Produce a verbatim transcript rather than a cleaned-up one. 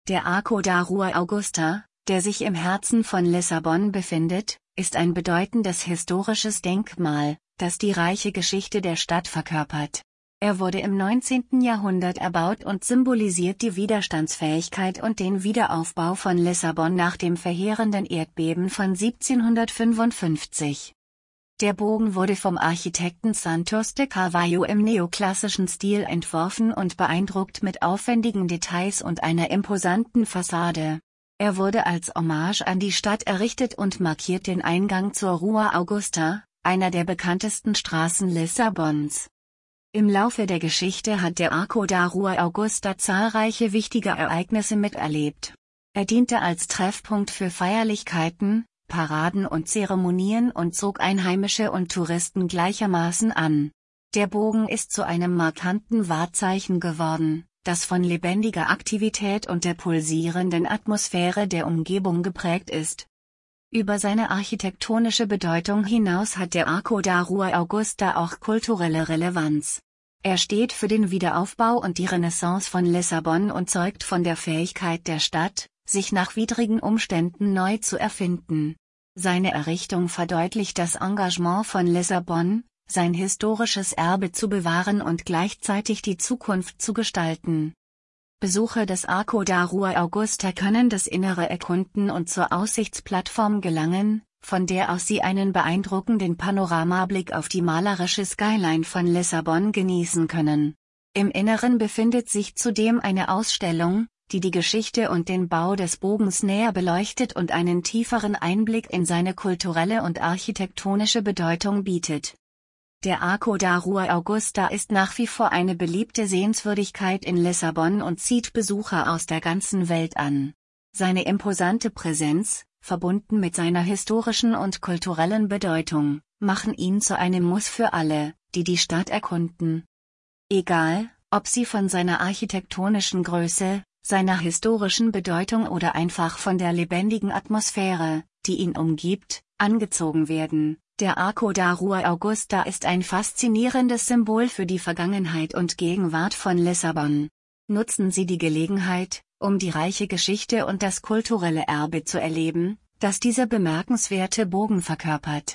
Der Arco da Rua Augusta, der sich im Herzen von Lissabon befindet, ist ein bedeutendes historisches Denkmal, das die reiche Geschichte der Stadt verkörpert. Er wurde im neunzehnten Jahrhundert erbaut und symbolisiert die Widerstandsfähigkeit und den Wiederaufbau von Lissabon nach dem verheerenden Erdbeben von siebzehnhundertfünfundfünfzig. Der Bogen wurde vom Architekten Santos de Carvalho im neoklassischen Stil entworfen und beeindruckt mit aufwendigen Details und einer imposanten Fassade. Er wurde als Hommage an die Stadt errichtet und markiert den Eingang zur Rua Augusta, einer der bekanntesten Straßen Lissabons. Im Laufe der Geschichte hat der Arco da Rua Augusta zahlreiche wichtige Ereignisse miterlebt. Er diente als Treffpunkt für Feierlichkeiten, Paraden und Zeremonien und zog Einheimische und Touristen gleichermaßen an. Der Bogen ist zu einem markanten Wahrzeichen geworden, das von lebendiger Aktivität und der pulsierenden Atmosphäre der Umgebung geprägt ist. Über seine architektonische Bedeutung hinaus hat der Arco da Rua Augusta auch kulturelle Relevanz. Er steht für den Wiederaufbau und die Renaissance von Lissabon und zeugt von der Fähigkeit der Stadt, sich nach widrigen Umständen neu zu erfinden. Seine Errichtung verdeutlicht das Engagement von Lissabon, sein historisches Erbe zu bewahren und gleichzeitig die Zukunft zu gestalten. Besucher des Arco da Rua Augusta können das Innere erkunden und zur Aussichtsplattform gelangen, von der aus sie einen beeindruckenden Panoramablick auf die malerische Skyline von Lissabon genießen können. Im Inneren befindet sich zudem eine Ausstellung, die die Geschichte und den Bau des Bogens näher beleuchtet und einen tieferen Einblick in seine kulturelle und architektonische Bedeutung bietet. Der Arco da Rua Augusta ist nach wie vor eine beliebte Sehenswürdigkeit in Lissabon und zieht Besucher aus der ganzen Welt an. Seine imposante Präsenz, verbunden mit seiner historischen und kulturellen Bedeutung, machen ihn zu einem Muss für alle, die die Stadt erkunden. Egal, ob sie von seiner architektonischen Größe, seiner historischen Bedeutung oder einfach von der lebendigen Atmosphäre, die ihn umgibt, angezogen werden. Der Arco da Rua Augusta ist ein faszinierendes Symbol für die Vergangenheit und Gegenwart von Lissabon. Nutzen Sie die Gelegenheit, um die reiche Geschichte und das kulturelle Erbe zu erleben, das dieser bemerkenswerte Bogen verkörpert.